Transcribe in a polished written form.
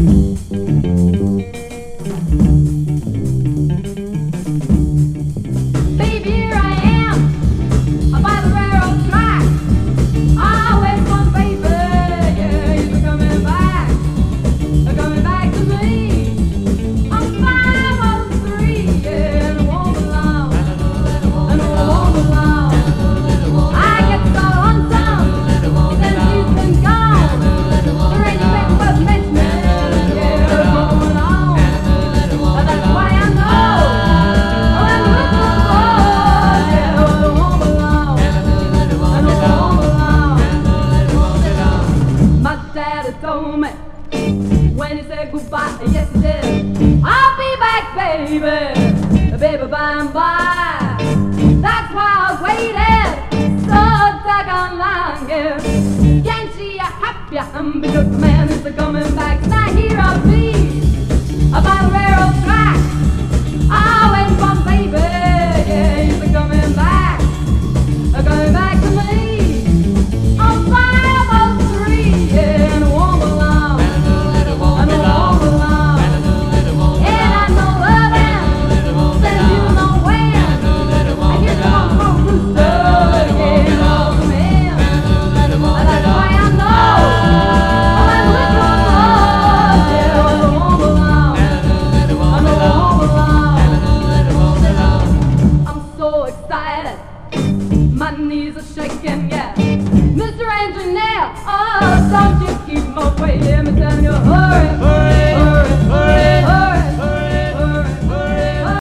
Told me when he said goodbye, yes he did. I'll be back, baby, baby, by and by. That's why I waited so doggone long. Yeah. Can't see you happy, because the man is coming back now.